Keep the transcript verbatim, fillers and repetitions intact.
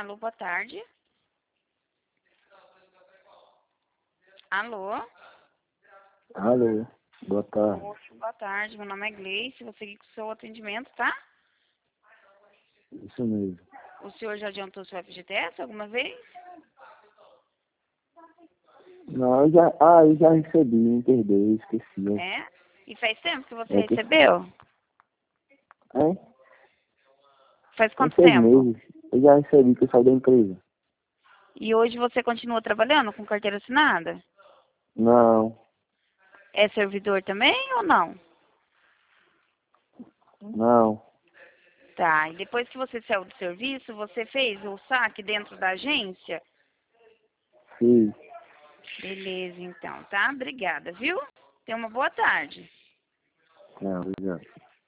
Alô, boa tarde. Alô? Alô, boa tarde. Oi, boa tarde. Meu nome é Gleice. Vou seguir com o seu atendimento, tá? Isso mesmo. O senhor já adiantou seu F G T S alguma vez? Não, eu já, ah, eu já recebi, me perdoe, esqueci. É? E faz tempo que você É que, recebeu? é? Faz Tem quanto seis tempo? meses. Eu já recebi que eu saí da empresa. E hoje você continua trabalhando com carteira assinada? Não, É servidor também ou não? não, Tá, e depois que você saiu do serviço, você fez o saque dentro da agência? fiz. Beleza, então, tá? Obrigada, viu? Tenha uma boa tarde. Não, obrigado.